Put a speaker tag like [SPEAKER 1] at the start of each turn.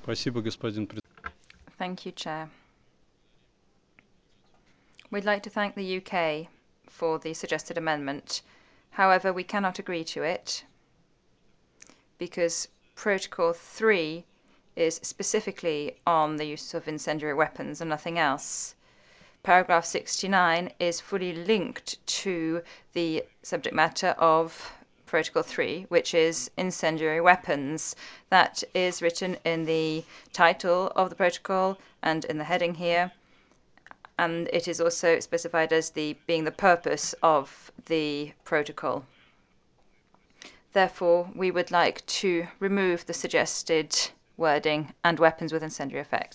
[SPEAKER 1] Thank you, Chair. We'd like to thank the UK for the suggested amendment. However, we cannot agree to it because Protocol 3 is specifically on the use of incendiary weapons and nothing else. Paragraph 69 is fully linked to the subject matter of Protocol 3, which is incendiary weapons. That is written in the title of the protocol and in the heading here. And it is also specified as being the purpose of the protocol. Therefore, we would like to remove the suggested wording and weapons with incendiary effects.